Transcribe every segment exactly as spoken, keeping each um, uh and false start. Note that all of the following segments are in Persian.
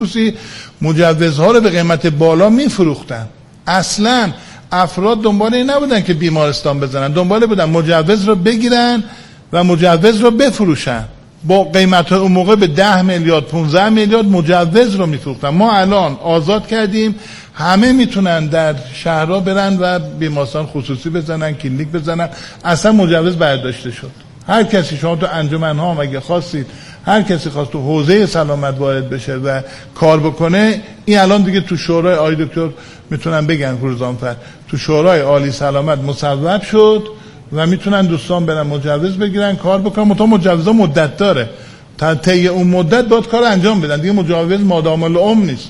مجوزها رو به قیمت بالا میفروختن. اصلا افراد دنبال این نبودن که بیمارستان بزنن، دنبال بودن مجوز رو بگیرن و مجوز رو بفروشن. با قیمت اون موقع به ده میلیارد پانزده میلیارد مجوز رو میفروختن. ما الان آزاد کردیم، همه میتونن در شهرها برن و بیمارستان خصوصی بزنن، کلینیک بزنن. اصلا مجوز برداشته شد. هر کسی، شما تو انجمن‌ها هم اگه خواستید، هر کسی خواست تو حوزه سلامت وارد بشه و کار بکنه، این الان دیگه تو شورای آی دکتر میتونن بگن روزانفر تو شورای عالی سلامت مصوب شد و میتونن دوستان برن مجوز بگیرن کار بکنن. متأ مجوزا مدت داره، تا طی اون مدت باید کار انجام بدن دیگه. مجوز مادام العمر نیست.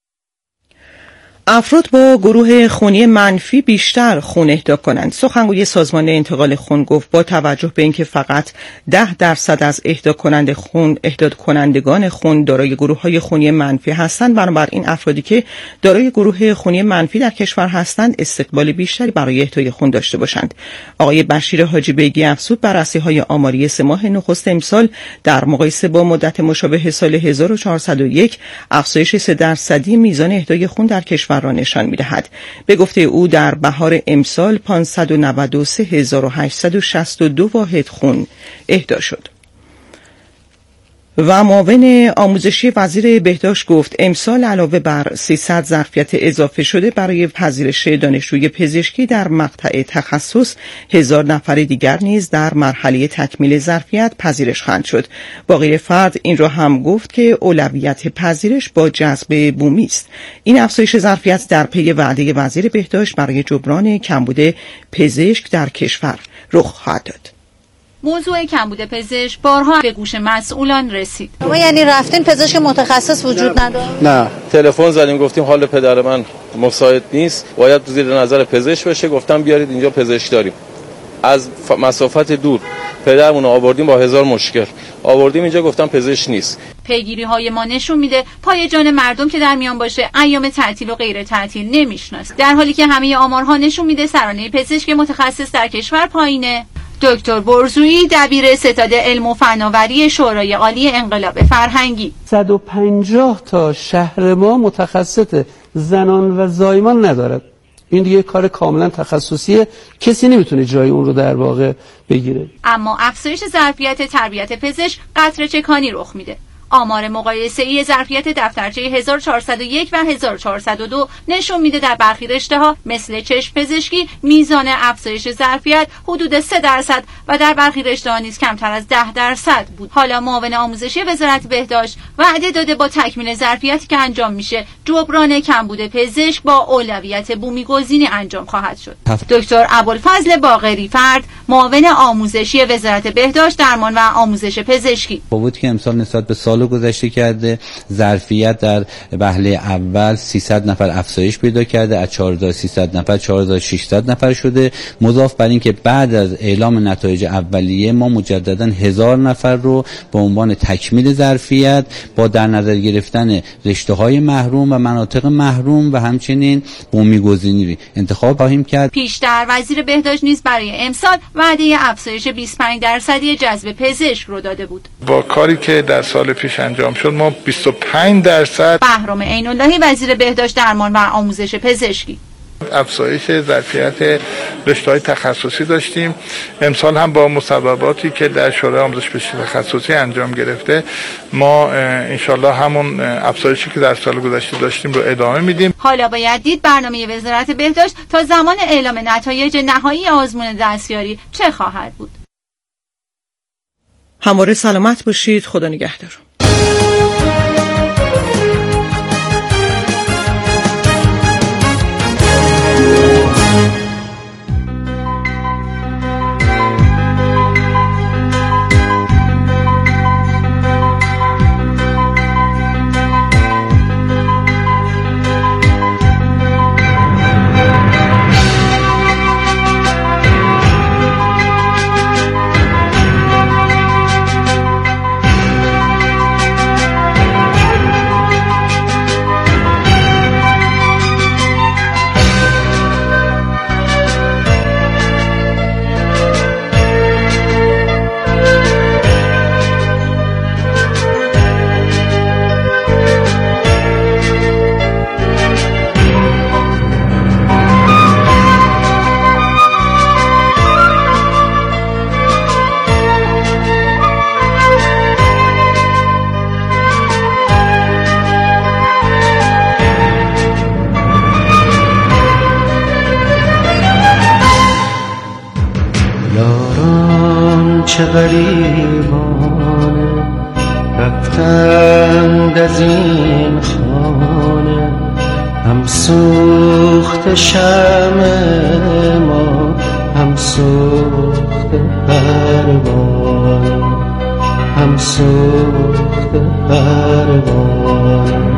افراد با گروه خونی منفی بیشتر خون اهدا کنند. سخنگوی سازمان انتقال خون گفت با توجه به اینکه فقط ده درصد از اهدا کننده خون اهدا کنندگان خون دارای گروه‌های خونی منفی هستند، بنابراین افرادی که دارای گروه خونی منفی در کشور هستند استقبال بیشتری برای اهدای خون داشته باشند. آقای بشیر حاجی بیگی افزود بررسی‌های آماری سه ماه نخست امسال در مقایسه با مدت مشابه سال هزار و چهارصد و یک افزایش سه درصدی میزان اهدای خون در کشور را نشان می‌دهد. به گفته او در بهار امسال پانصد و نود و سه هزار و هشتصد و شصت و دو واحد خون اهدا شد. و معاون آموزشی وزیر بهداشت گفت امسال علاوه بر سیصد ظرفیت اضافه شده برای پذیرش دانشجوی پزشکی در مقطع تخصص، هزار نفر دیگر نیز در مرحله تکمیل ظرفیت پذیرش خواهند شد. با غیر فرد این را هم گفت که اولویت پذیرش با جذب بومی است. این افزایش ظرفیت در پی وعده وزیر بهداشت برای جبران کمبود پزشک در کشور رخ خواهد داد. موضوع کمبود پزشک بارها به گوش مسئولان رسید. ما یعنی رفتین پزشک متخصص وجود نداره؟ نه، تلفن زدیم گفتیم حال پدر من مساعد نیست، باید زیر نظر پزشک بشه. گفتم بیارید اینجا پزشک داریم. از مسافت دور پدرمون رو آوردیم با هزار مشکل آوردیم اینجا، گفتم پزشک نیست. پیگیری های ما نشون میده پای جان مردم که در میان باشه ایام تعطیل و غیر تعطیل نمیشناسه، در حالی که همه آمارها نشون میده سرانه پزشک متخصص در کشور پایینه. دکتر برزویی دبیر ستاد علم و فناوری شورای عالی انقلاب فرهنگی: صد و پنجاه تا شهر ما متخصص زنان و زایمان ندارد. این دیگه کار کاملا تخصصیه، کسی نمیتونه جای اون رو در واقع بگیره. اما افزایش ظرفیت تربیت پزشک قطره چکانی رخ میده. آمار مقایسه‌ای ظرفیت دفترچه هزار و چهارصد و یک و هزار و چهارصد و دو نشون میده در برخی رشته‌ها مثل چشم پزشکی میزان افزایش ظرفیت حدود سه درصد و در برخی رشته‌ها نیز کمتر از ده درصد بود. حالا معاون آموزشی وزارت بهداشت وعده داده با تکمیل ظرفیتی که انجام میشه جبران کمبود پزشک با اولویت بومی گزینی انجام خواهد شد. دکتر ابوالفضل باقری فرد، معاون آموزشی وزارت بهداشت، درمان و آموزش پزشکی: بود که امسال نسبت به سال گذشته کرده ظرفیت در وهله اول سیصد نفر افزایش پیدا کرده، از چهار هزار و سیصد نفر چهار هزار و ششصد نفر شده. مضاف بر این که بعد از اعلام نتایج اولیه ما مجددا هزار نفر رو به عنوان تکمیل ظرفیت با در نظر گرفتن رشته‌های محروم و مناطق محروم و همچنین بومی‌گزینی انتخاب خواهیم کرد. پیشتر وزیر بهداشت نیز برای امسال وعده افزایش بیست و پنج درصدی جذب پزشک رو داده بود. با کاری که در سال پیش انجام شد ما بیست و پنج درصد. بهرام عین‌اللهی وزیر بهداشت، درمان و آموزش پزشکی: افزایش ظرفیت رشته‌های تخصصی داشتیم. امسال هم با مصوباتی که در شورای آموزش پزشکی تخصصی انجام گرفته ما انشالله همون افزایشی که در سال گذشته داشتیم رو ادامه میدیم. حالا باید دید برنامه وزارت بهداشت تا زمان اعلام نتایج نهایی آزمون دستیاری چه خواهد بود. همواره سلامت باشید. خدا نگهدار. چه غریبانه رفتند از این خانه، هم سوخت شمع ما هم سوخت پروانه، هم سوخت پروانه.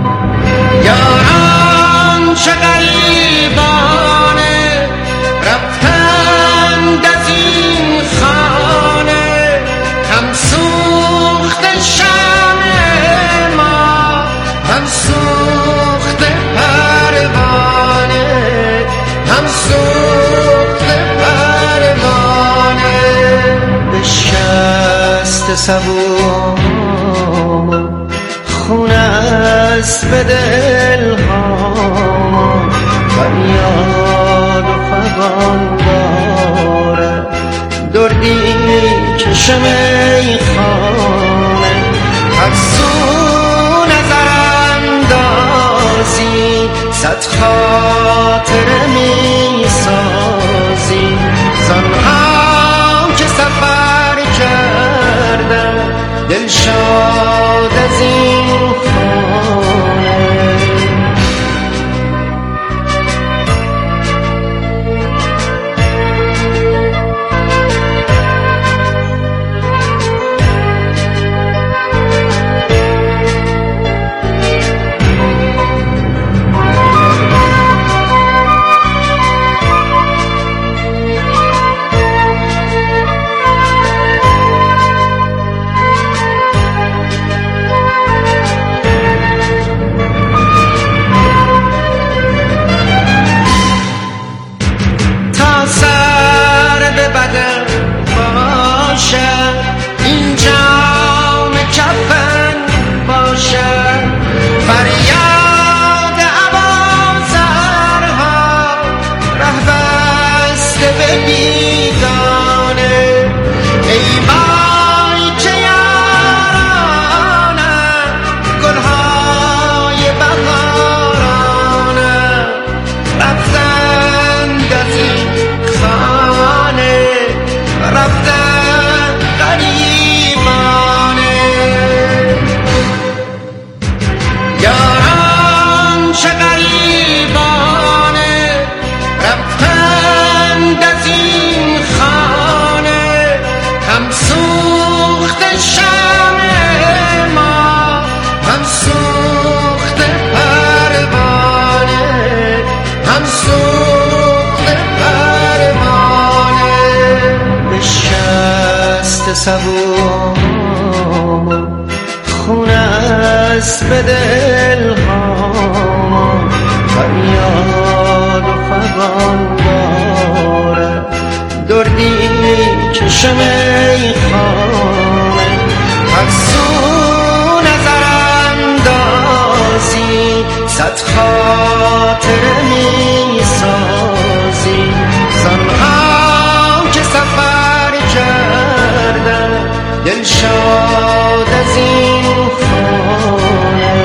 یاران چه غریبانه رفتند از این خانه، هم سوخت شمع ما هم سوخت پروانه، هم سوخت پروانه. بشکست صبورم خون است به دل ها، فریاد و فغان داره دردی کشم ای خانه. هر سو نظر اندازی صد خاطر می سازی، زنها که سفر کردن دل شاد از این خانه. صبورم خون است به دل ها، فریاد و فغان داره دردی کشم ای خانه. هر سو نظر اندازی صد خاطر می سازی، زنها که سفر کردن دل شاد از این خانه.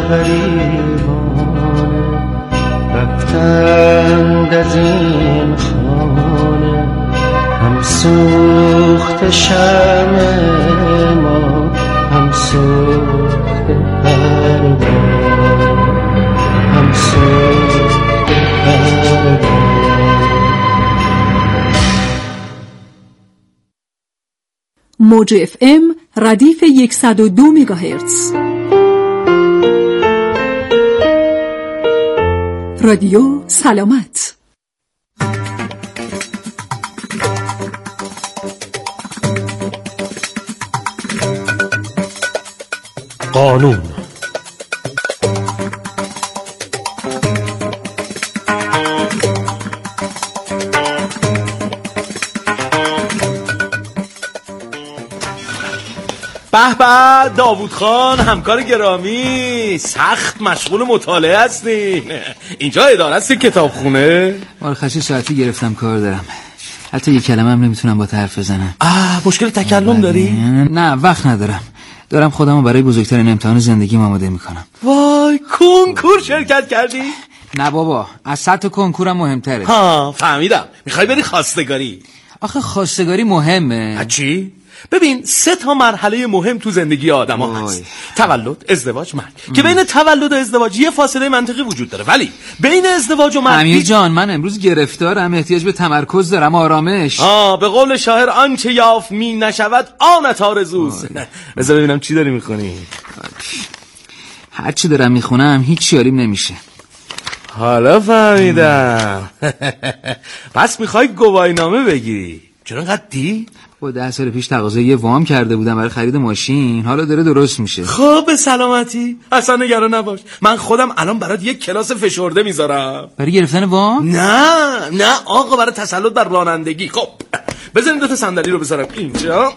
غریبانه رفتند از این خانه، هم سوخت شمع ما هم سوخت پروانه، هم سوخت پروانه. موج اف ام ردیف صد و دو مگاهرتز. رادیو سلامت. قانون به به داوود خان همکار گرامی، سخت مشغول مطالعه هستین. اینجا اداره است کتابخونه؟ مرخصی ساعتی گرفتم کار دارم، حتی یک کلمه هم نمیتونم با حرف بزنم. آه مشکل تکلم داری؟ نه وقت ندارم، دارم خودمو برای بزرگترین امتحان زندگیم آماده میکنم. وای کنکور شرکت کردی؟ نه بابا، از سطح کنکورم مهمتره. ها فهمیدم، میخوای بری خواستگاری؟ آخه خواستگاری مهمه؟ چی؟ ببین سه تا مرحله مهم تو زندگی آدم ها هست: تولد، ازدواج، مرگ. که بین تولد و ازدواج یه فاصله منطقی وجود داره، ولی بین ازدواج و مرگ امیر جان من امروز گرفتارم، احتیاج به تمرکز دارم، آرامش. آه به قول شاعر آنچه یافت می نشود آنت آرزوست. بذار ببینم چی داری میخونی. هر چی دارم میخونم هیچ یاریم نمیشه. حالا فهمیدم. پس میخوای گواهینامه بگیری؟ چرا انقدر دی؟ با ده سال پیش تقاضای یه وام کرده بودم برای خرید ماشین، حالا داره درست میشه. خب به سلامتی، اصلا نگران نباش، من خودم الان برات یک کلاس فشرده میذارم. برای گرفتن وام؟ نه نه آقا، برای تسلط بر رانندگی. خب بذاریم دو تا صندلی رو بذارم اینجا،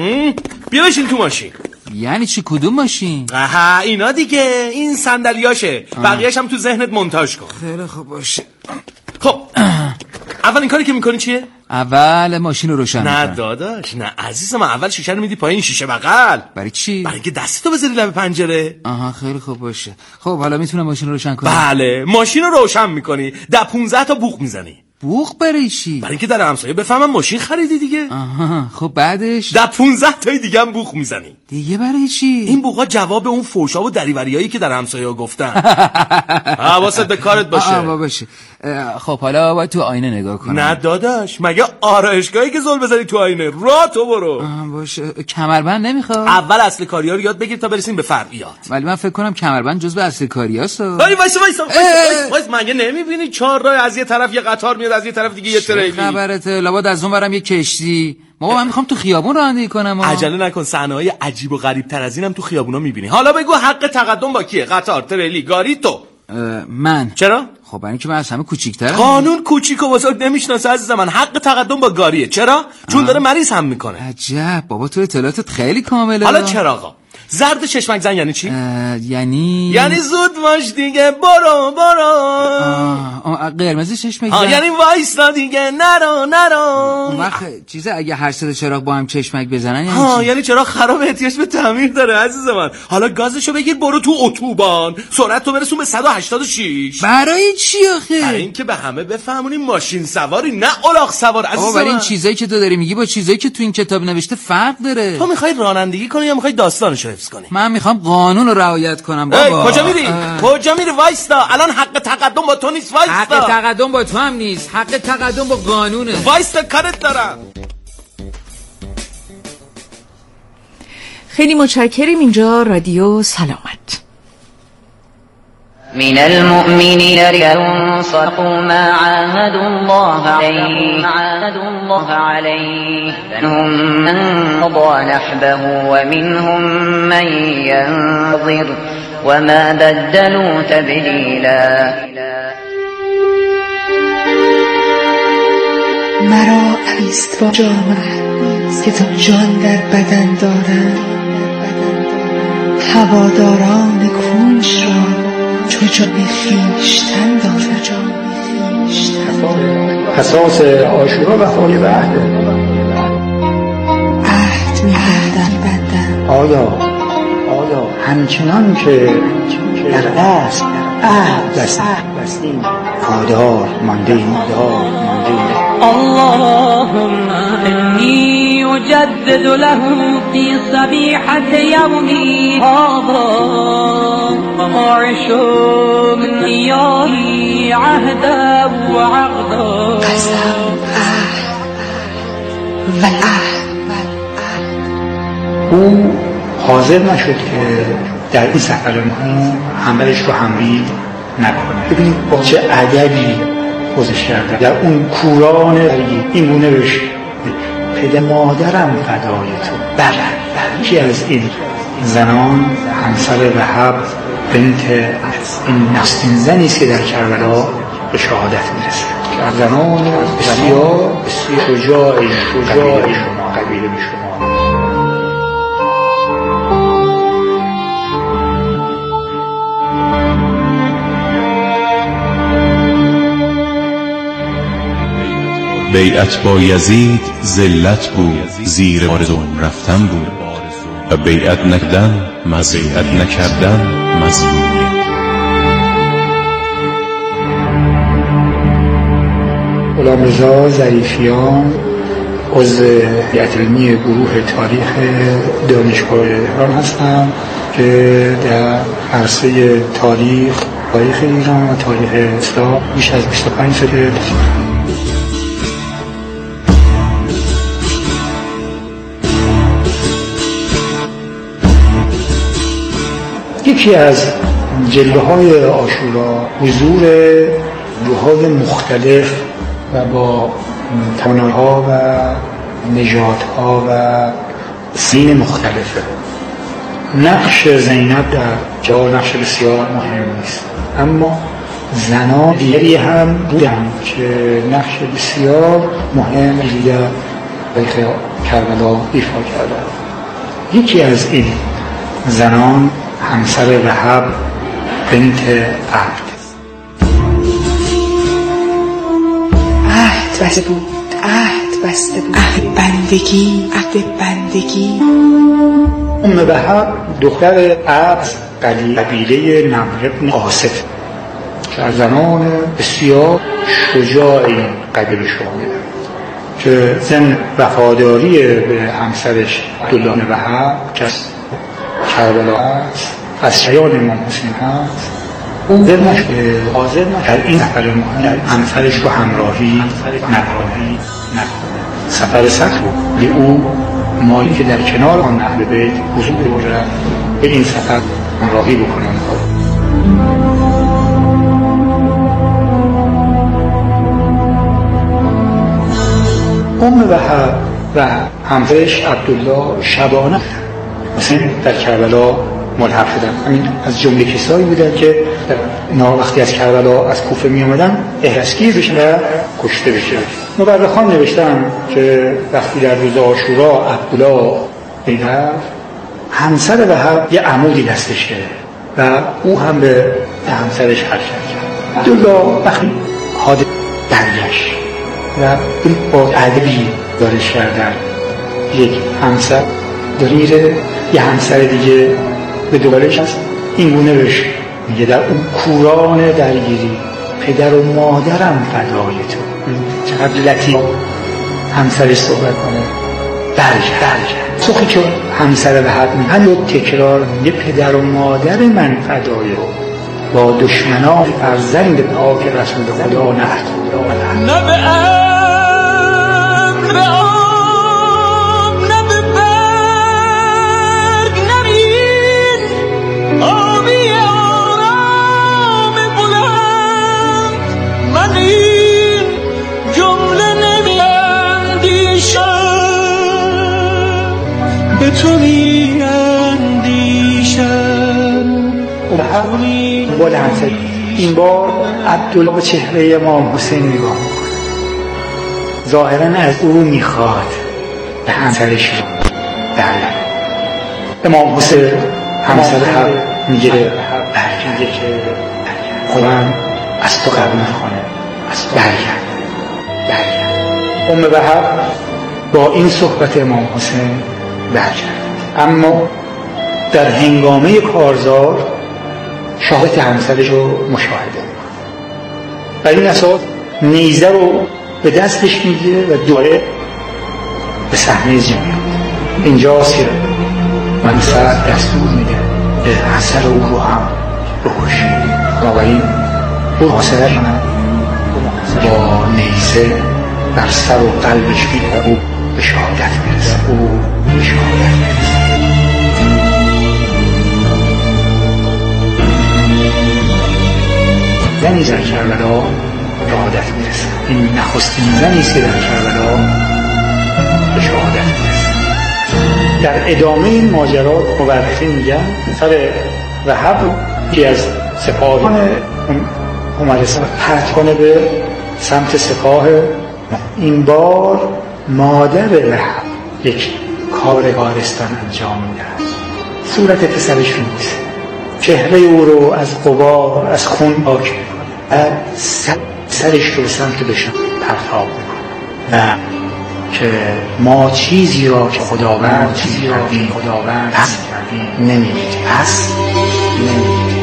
بیا بشین تو ماشین. یعنی چی کدوم ماشین؟ آها اینا دیگه، این صندلیاشه، بقیه‌اش هم تو ذهنت مونتاژ کن. خیلی خوب باشه. خب اول این کاری که میکنی چیه؟ اول ماشین رو روشن نه میکنم. داداش نه عزیزم، اول شیشه رو میدی پایین، شیشه بغل. برای چی؟ برای اینکه دستتو بذاری لب پنجره. آها خیلی خوب باشه. خب حالا میتونم ماشین رو روشن کنم؟ بله ماشین رو روشن میکنی، ده پونزده تا بوق میزنی. بوق برای چی؟ برای اینکه در همسایه بفهمم ماشین خریدی دیگه. آها خب بعدش ده پونزده تای دیگه هم بوق میزنی. دیگه برای چی؟ این بوقا جواب اون فوشا و دریوریایی که در همسایه ها گفتن. حواست به کارت باشه. آها باشه. خب حالا باید تو آینه نگاه کنم. نه داداش، مگه آرایشگاهی که زل بزنی تو آینه؟ راه تو برو. باشه. کمربند نمیخواد؟ اول اصل کاریا رو یاد بگیر تا برسیم به فرعیات. ولی من فکر کنم کمربند جزء اصل کاریاست. وای وایسا وایسا وایسا، مگه نمیبینی چهار راه از یه طرف یه قطار میاد، از یه طرف دیگه یه تریلی؟ خبرته؟ لابد از اون برم یه کشتی. بابا من میخوام تو خیابون رانندگی کنم. عجله نکن، صحنه‌های عجیب و غریب تر از اینم تو خیابونا میبینی. حالا بگو حق تقدم با کیه؟ قطار، تریلی، گاری، تو؟ من. چرا؟ خب برای اینکه من از همه کوچیک‌ترم. قانون کوچیک و بزرگ نمیشناسه عزیز من. حق تقدم با گاریه. چرا؟ چون داره مریض هم میکنه. عجب بابا، تو اطلاعاتت خیلی کامله. حالا چرا آقا؟ زرد چشمک زن یعنی چی؟ یعنی یعنی زود باش دیگه، برو برو. قرمز چشمک زن یعنی وایسا دیگه، نرو نرو. اون وقت چیزه اگه هر سه چراغ با هم چشمک بزنن یعنی ها، یعنی چراغ خراب، احتیاج به تعمیر داره عزیز من. حالا گازشو بگیر برو تو اتوبان، سرعت تو برسون به صد و هشتاد و شش. برای چی آخه؟ برای اینکه به همه بفهمونی ماشین سواری نه الاغ سوار عزیز من. برای این چیزایی که تو داری میگی با چیزایی که تو این کتاب نوشته فرق داره. تو میخوای رانندگی کنی یا میخوای داستانشو حفظ کنی؟ من میخوام قانون رو رعایت کنم بابا. کجا میری؟ کجا میری؟ وایستا، الان حق تقدم با تو نیست. وایستا. حق تقدم با تو هم نیست، حق تقدم با قانونه. وایستا کارت دارم. خیلی متشکریم. اینجا رادیو سلامت. من المؤمنين رجال صدقوا ما عاهدوا الله عليه عاهدوا الله عليه فمنهم من قضى نحبه ومنهم من ينظر وما بدلوا تبديلا. مرا ایست با جامعه که تا جان در بدن دارم، هواداران کنج را چو جان خویشتن دارم. اساس عاشورا وفای به عهد عهد می‌بندم. آیا آیا همچنان که در اصل عهد بستیم پادار مانده ایم اللهم إني أجدد له في صبيحة يومي هذا وأعش من إياه عهدا وعقدا قسم و عهد. او حاضر نشد که در این سفر ما همراهش رو همری نکنه. ببینید با چه ادبی خوزش کرده در اون کوران این گونه بشه پدر مادرم فدای تو. بله یکی از این زنان همسر وهب بنت این نخستین زنی است که در کربلا به شهادت میرسه که زنان بسیار بسیار شجاعی شجاعی شما قبیله به شما. بیعت با یزید ذلت بود، زیر بار ظلم رفتن بود و بیعت نکردن بیعت نکردن مظلومی. غلام رضا ظریفیان عضو هیئت علمی گروه تاریخ دانشگاه تهران هستم که در عرصه تاریخ تاریخ ایران و تاریخ اسلام بیش از بیست و پنج سال یکی از جلوه های عاشورا حضور گروه‌های مختلف و با تنها و نژادها و سین مختلفه. نقش زینب در جا نقش بسیار مهم نیست، اما زنان دیگری هم بودن که نقش بسیار مهم در تاریخ کربلا ایفا کردند. یکی از این زنان همسر وهب بنت عبد عهد بسته بود عهد بسته بود عهد بندگی عهد بندگی. ام وهب دختر عبد قبیله نمر بن آصف که از زنان بسیار شجاع این قبیله شامل که زن وفاداری به همسرش عبدالله بن وهب که کربلا است از شیان امام حسین هست اون ذرنش حاضر در این سفر مهم همسرش رو همراهی نکنه سفر سخت به او مالی که در کنار آن اهل بیت حضور دارد به این سفر همراهی بکنند. ام وهب و همسرش عبدالله شبانه حسین در کربلا ملحق شدن. همین از جمله کسایی بودن که اینا وقتی از کربلا از کوفه می آمدن احرسگیر بشن و کشته بشن. مورخان نوشتن که وقتی در روز عاشورا عبدالله بیدر همسر وهب یه عمودی دستش کرد و او هم به همسرش حرکت کرد. عبدالله وقتی حادث برگشت و با ادبی دارش کردن یک همسر دلیل یه همسر دیگه به دوبارش هست این گونه بشه میگه در اون کوران درگیری پدر و مادرم فدای تو. چقدر لطیف همسرش صحبت کنه برگرد برگرد سخی که همسر به حد میگه همین تکرار میگه پدر و مادر من فدای با دشمنان فرزند پاک رسول خدا نهد نه به امر آم نه به برگ نبین آبی آرام بلند من این جمله نمی‌اندیشم به تو می‌اندیشم بال همسر این بار عبدالله به چهره امام حسین نگاه می‌کنه ظاهراً از او میخواد به همسرش بله امام حسین همسر هم میگه برگرد که خودم از تو قبول کنه برگرد برگرد ام وهب با این صحبت امام حسین برگرد اما در هنگامه کارزار شهادت همسرش رو مشاهده میکنه. بر این اساس نیزه رو به دستش میگیره و دوره به صحنه جنگ میاد. اینجاست که من سعد دستور میده که حسن او رو هم بکشه. بنابراین او حاصله کنه با نیزه در سر و قلبش میره و او به شهادت میرسه. او به شهادت میرسه. زنی در کربلا شهادت میرسه. این نخستین زنیست که در کربلا به شهادت میرسه. در ادامه این ماجرات مورخین میگن سر رهب که از سپاهیان اومده سر پرت کنه به سمت سپاه. این بار مادر رهب یک کار کارستان انجام میدهد. صورت پسرش رو میبوسه، چهره او رو از غبار از خون پاک میکنه، بعد سر سرش رو به سمت بشن پرتاب میکنه و که ما چیزی را که خداوند چیزی را که خداوند پس نمیگیریم پس نمیگیریم.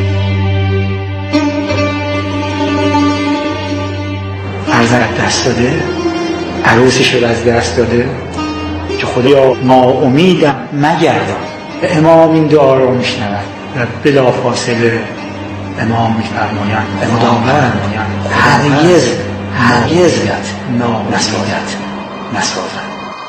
فرزند دست داده، عروسش رو از دست داده که خدا ناامیدم مگردان. به امام این دعا رو میشنود و بلا فاصله امام میفرمایند خداوند هرگز هرگز نسازد نسازد.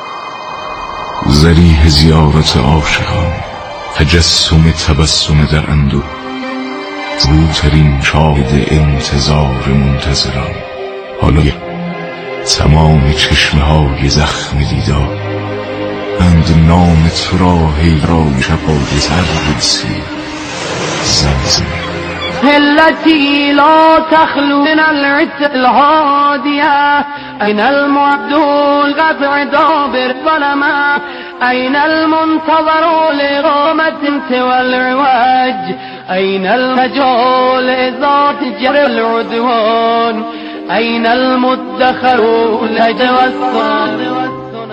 ذریح زیارت عاشقان، تجسم تبسم در اندوه، زودترین شاهد انتظار منتظران. حالا تمام چشمه های زخم دیدار اند نام تو را هیرای شبای سر بسی زمزمه. التي لا تخلو من العتق الهادية. أين المعد القطع دابر ظلما؟ أين المنتظر لغامة سوى العواج؟ أين المجال ذات جر العدوان؟ أين المدخر لجوى الصاد؟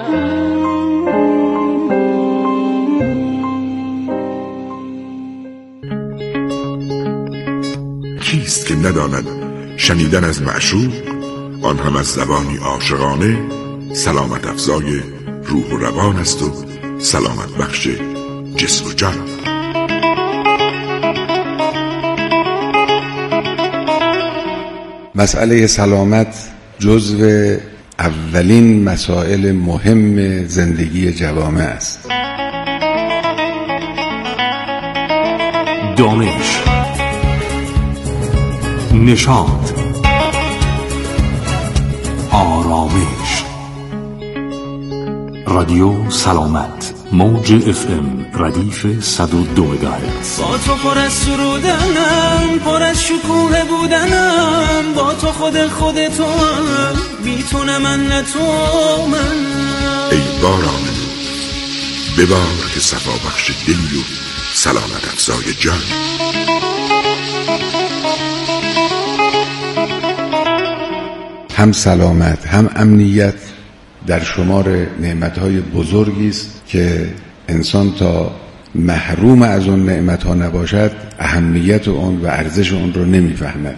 کیست که نداند شنیدن از معشوق، آن هم از زبانی عاشقانه، سلامت افزای روح و روان است و سلامت بخش جسم و جان. مسئله سلامت جزو اولین مسائل مهم زندگی جوامع است. دانش، نشاط، آرامش. رادیو سلامت، موج اف ام ردیف صد و دو مگاهرتز. با تو پر از سرودنم، پر از شکوه بودنم، با تو خود خود تو هم، میتونه من نه تو من. ای باران ببار که صفا بخش دل و سلامت افزای جان. هم سلامت هم امنیت در شمار نعمتهای بزرگی است که انسان تا محروم از اون نعمتها نباشد اهمیت اون و ارزش اون رو نمیفهمد.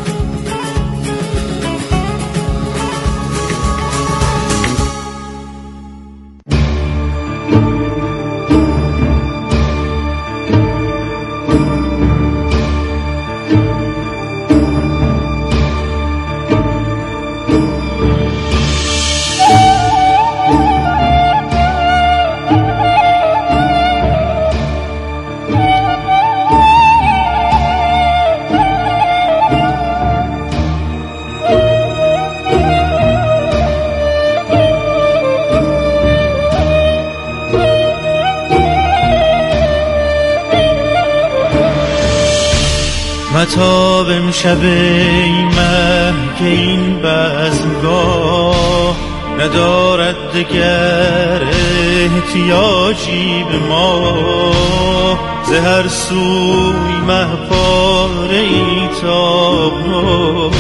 متاب امشب ای مه که این بزمگاه ندارد دگر احتیاجی به ما. ز هر سوی مه پاره ای تابناک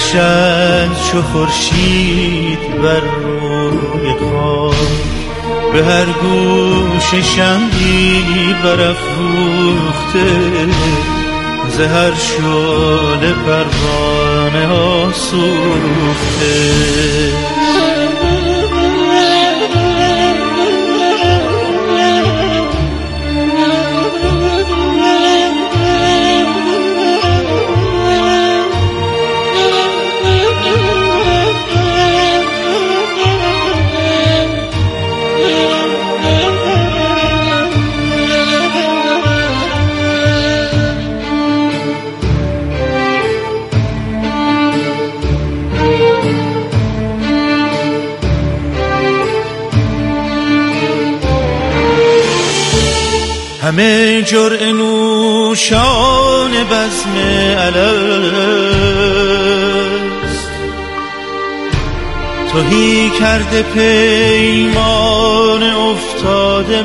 درخشد چو خورشید بر روی خاک. به هر گوش شمعی برافروخته، ز هر شعله پروانه ها سوخته. همه جرعه نوشان بزم الست، تهی کرده پیمان افتاده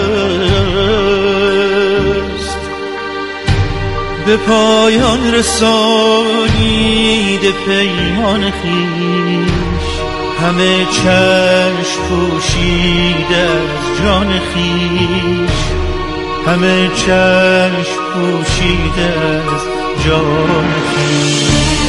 مست، به پایان رسانیده پیمان خویش، همه چشم پوشیده از جان خویش، همه چشم پوشیده از جان خویش.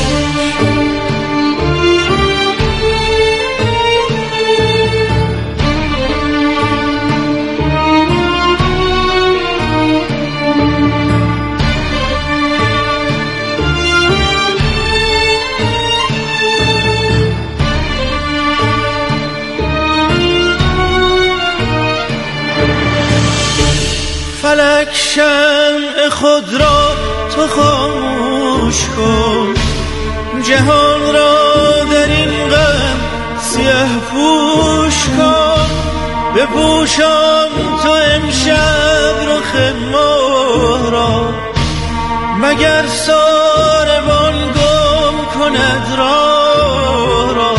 فلک شمع خود را تو خاموش کن، جهان را در این غم سیه پوش کن، بپوشان تو امشب رخ ماه را، مگر ساربان گم کند راه را،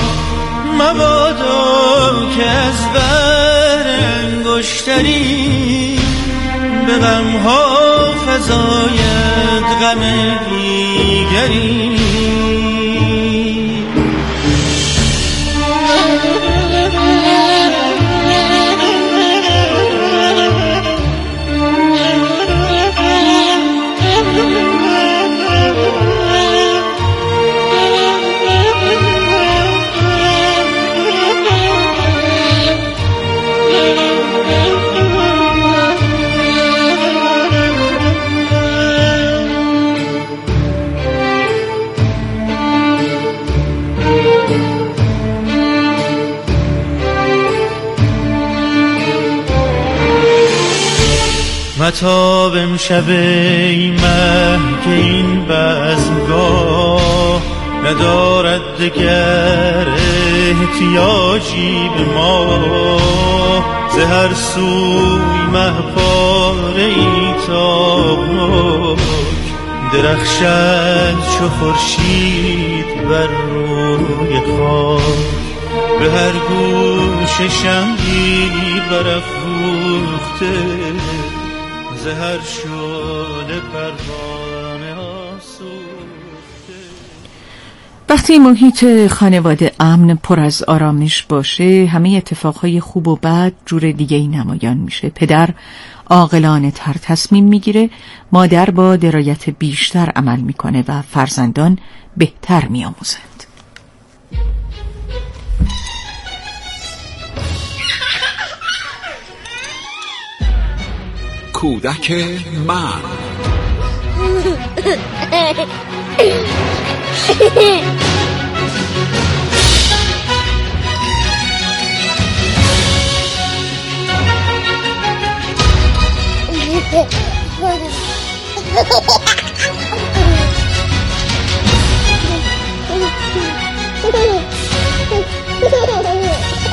مبادا که از بحر انگشتری به غمها فزاید غم دیگری. متاب امشب ای مه که این بزمگاه ندارد دگر احتیاجی به ما، ز هر سوی مه پاره ای تابناک درخشد چو خورشید بر روی خاک، به هر گوش شمعی برافروخته، ز هر شعله پروانه ها سوخته. وقتی محیط خانواده امن پر از آرامش باشه، همه اتفاقهای خوب و بد جور دیگه ای نمایان میشه. پدر عاقلانه تر تصمیم میگیره، مادر با درایت بیشتر عمل میکنه و فرزندان بهتر میآموزند. کودک من